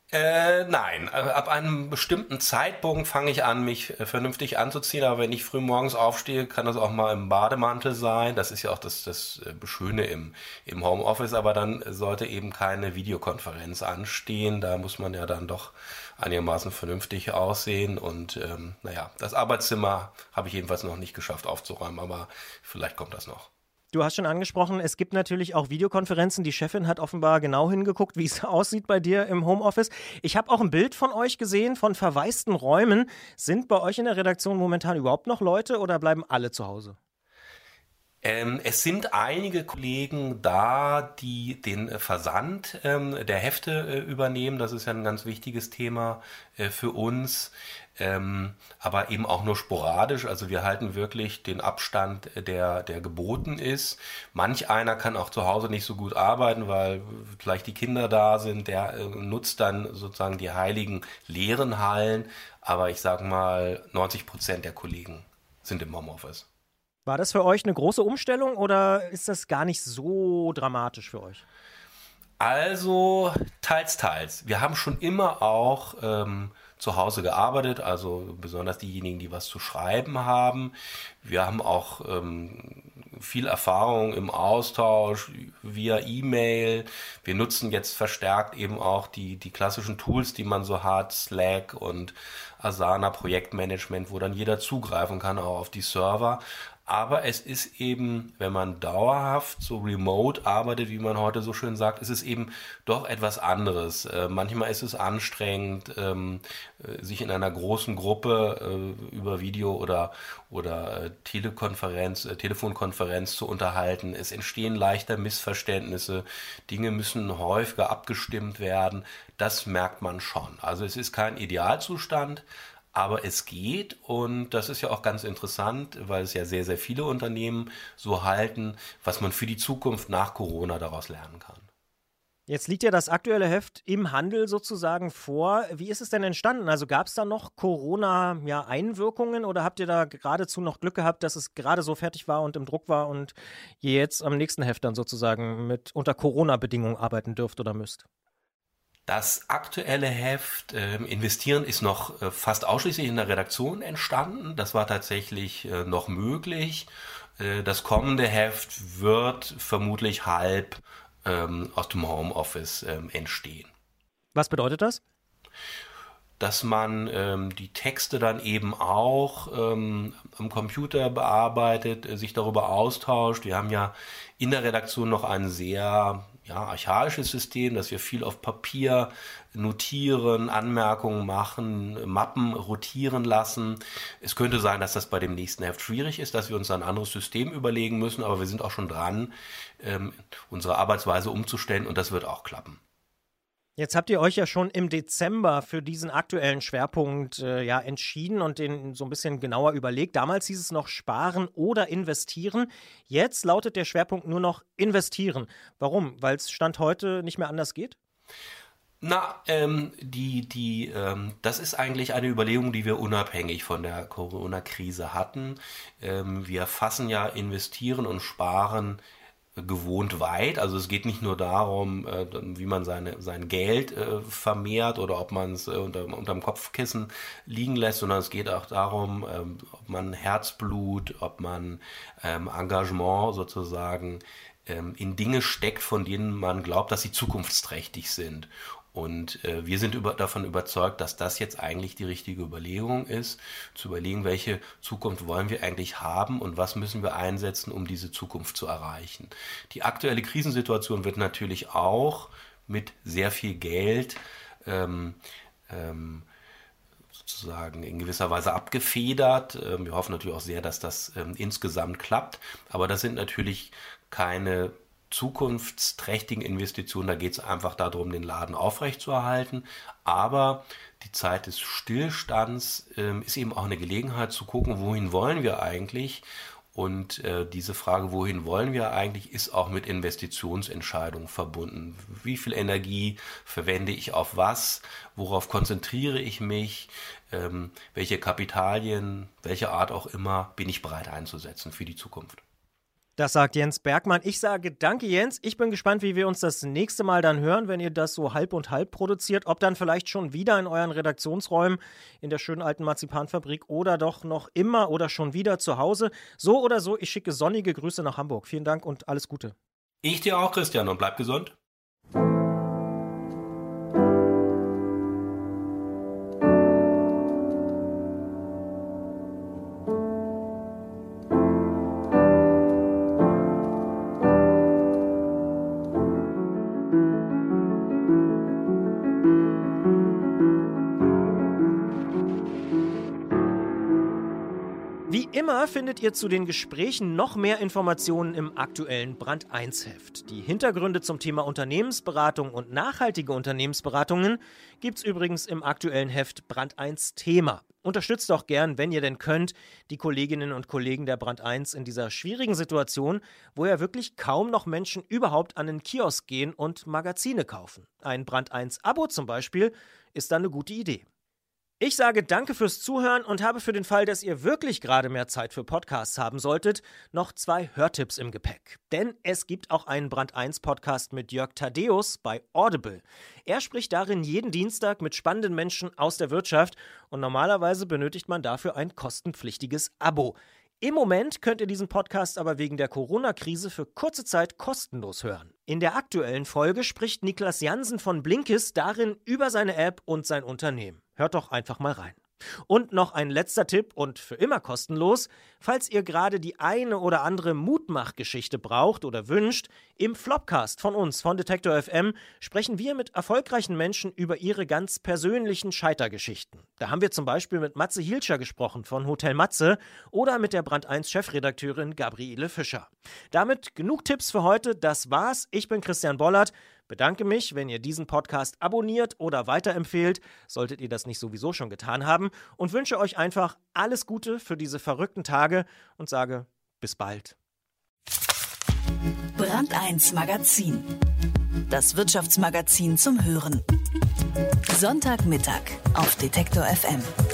Nein, ab einem bestimmten Zeitpunkt fange ich an, mich vernünftig anzuziehen, aber wenn ich früh morgens aufstehe, kann das auch mal im Bademantel sein. Das ist ja auch das Schöne im Homeoffice, aber dann sollte eben keine Videokonferenz anstehen. Da muss man ja dann doch einigermaßen vernünftig aussehen und das Arbeitszimmer habe ich jedenfalls noch nicht geschafft aufzuräumen, aber vielleicht kommt das noch. Du hast schon angesprochen, es gibt natürlich auch Videokonferenzen. Die Chefin hat offenbar genau hingeguckt, wie es aussieht bei dir im Homeoffice. Ich habe auch ein Bild von euch gesehen, von verwaisten Räumen. Sind bei euch in der Redaktion momentan überhaupt noch Leute oder bleiben alle zu Hause? Es sind einige Kollegen da, die den Versand der Hefte übernehmen. Das ist ja ein ganz wichtiges Thema für uns. Aber eben auch nur sporadisch. Also wir halten wirklich den Abstand, der geboten ist. Manch einer kann auch zu Hause nicht so gut arbeiten, weil vielleicht die Kinder da sind. Der nutzt dann sozusagen die heiligen leeren Hallen. Aber ich sage mal, 90% der Kollegen sind im Homeoffice. War das für euch eine große Umstellung oder ist das gar nicht so dramatisch für euch? Also teils. Wir haben schon immer auch zu Hause gearbeitet, also besonders diejenigen, die was zu schreiben haben. Wir haben auch viel Erfahrung im Austausch via E-Mail. Wir nutzen jetzt verstärkt eben auch die klassischen Tools, die man so hat, Slack und Asana Projektmanagement, wo dann jeder zugreifen kann, auch auf die Server. Aber es ist eben, wenn man dauerhaft so remote arbeitet, wie man heute so schön sagt, ist es eben doch etwas anderes. Manchmal ist es anstrengend, sich in einer großen Gruppe über Video oder Telefonkonferenz zu unterhalten. Es entstehen leichter Missverständnisse. Dinge müssen häufiger abgestimmt werden. Das merkt man schon. Also es ist kein Idealzustand, aber es geht, und das ist ja auch ganz interessant, weil es ja sehr, sehr viele Unternehmen so halten, was man für die Zukunft nach Corona daraus lernen kann. Jetzt liegt ja das aktuelle Heft im Handel sozusagen vor. Wie ist es denn entstanden? Also gab es da noch Corona-Einwirkungen oder habt ihr da geradezu noch Glück gehabt, dass es gerade so fertig war und im Druck war und ihr jetzt am nächsten Heft dann sozusagen mit unter Corona-Bedingungen arbeiten dürft oder müsst? Das aktuelle Heft Investieren ist noch fast ausschließlich in der Redaktion entstanden. Das war tatsächlich noch möglich. Das kommende Heft wird vermutlich halb aus dem Homeoffice entstehen. Was bedeutet das? Dass man die Texte dann eben auch am Computer bearbeitet, sich darüber austauscht. Wir haben ja in der Redaktion noch ein sehr archaisches System, dass wir viel auf Papier notieren, Anmerkungen machen, Mappen rotieren lassen. Es könnte sein, dass das bei dem nächsten Heft schwierig ist, dass wir uns ein anderes System überlegen müssen, aber wir sind auch schon dran, unsere Arbeitsweise umzustellen, und das wird auch klappen. Jetzt habt ihr euch ja schon im Dezember für diesen aktuellen Schwerpunkt entschieden und den so ein bisschen genauer überlegt. Damals hieß es noch Sparen oder Investieren. Jetzt lautet der Schwerpunkt nur noch Investieren. Warum? Weil es Stand heute nicht mehr anders geht? Das ist eigentlich eine Überlegung, die wir unabhängig von der Corona-Krise hatten. Wir fassen ja Investieren und Sparen gewohnt weit. Also es geht nicht nur darum, wie man sein Geld vermehrt oder ob man es unterm Kopfkissen liegen lässt, sondern es geht auch darum, ob man Herzblut, ob man Engagement sozusagen in Dinge steckt, von denen man glaubt, dass sie zukunftsträchtig sind. Und wir sind davon überzeugt, dass das jetzt eigentlich die richtige Überlegung ist, zu überlegen, welche Zukunft wollen wir eigentlich haben und was müssen wir einsetzen, um diese Zukunft zu erreichen. Die aktuelle Krisensituation wird natürlich auch mit sehr viel Geld sozusagen in gewisser Weise abgefedert. Wir hoffen natürlich auch sehr, dass das insgesamt klappt, aber das sind natürlich keine zukunftsträchtigen Investitionen, da geht es einfach darum, den Laden aufrechtzuerhalten, aber die Zeit des Stillstands ist eben auch eine Gelegenheit zu gucken, wohin wollen wir eigentlich, und diese Frage, wohin wollen wir eigentlich, ist auch mit Investitionsentscheidungen verbunden. Wie viel Energie verwende ich auf was, worauf konzentriere ich mich, welche Kapitalien, welche Art auch immer, bin ich bereit einzusetzen für die Zukunft. Das sagt Jens Bergmann. Ich sage danke, Jens. Ich bin gespannt, wie wir uns das nächste Mal dann hören, wenn ihr das so halb und halb produziert. Ob dann vielleicht schon wieder in euren Redaktionsräumen in der schönen alten Marzipanfabrik oder doch noch immer oder schon wieder zu Hause. So oder so, ich schicke sonnige Grüße nach Hamburg. Vielen Dank und alles Gute. Ich dir auch, Christian, und bleib gesund. Immer findet ihr zu den Gesprächen noch mehr Informationen im aktuellen Brand 1 Heft. Die Hintergründe zum Thema Unternehmensberatung und nachhaltige Unternehmensberatungen gibt's übrigens im aktuellen Heft Brand 1 Thema. Unterstützt doch gern, wenn ihr denn könnt, die Kolleginnen und Kollegen der Brand 1 in dieser schwierigen Situation, wo ja wirklich kaum noch Menschen überhaupt an den Kiosk gehen und Magazine kaufen. Ein Brand 1 Abo zum Beispiel ist dann eine gute Idee. Ich sage danke fürs Zuhören und habe für den Fall, dass ihr wirklich gerade mehr Zeit für Podcasts haben solltet, noch 2 Hörtipps im Gepäck. Denn es gibt auch einen Brand 1 Podcast mit Jörg Thaddeus bei Audible. Er spricht darin jeden Dienstag mit spannenden Menschen aus der Wirtschaft und normalerweise benötigt man dafür ein kostenpflichtiges Abo. Im Moment könnt ihr diesen Podcast aber wegen der Corona-Krise für kurze Zeit kostenlos hören. In der aktuellen Folge spricht Niklas Jansen von Blinkist darin über seine App und sein Unternehmen. Hört doch einfach mal rein. Und noch ein letzter Tipp und für immer kostenlos, falls ihr gerade die eine oder andere Mutmachgeschichte braucht oder wünscht, im Flopcast von uns, von Detektor FM, sprechen wir mit erfolgreichen Menschen über ihre ganz persönlichen Scheitergeschichten. Da haben wir zum Beispiel mit Matze Hilscher gesprochen von Hotel Matze oder mit der Brand 1 Chefredakteurin Gabriele Fischer. Damit genug Tipps für heute, das war's. Ich bin Christian Bollert. Bedanke mich, wenn ihr diesen Podcast abonniert oder weiterempfehlt, solltet ihr das nicht sowieso schon getan haben, und wünsche euch einfach alles Gute für diese verrückten Tage und sage bis bald. Brand 1 Magazin. Das Wirtschaftsmagazin zum Hören. Sonntagmittag auf Detektor FM.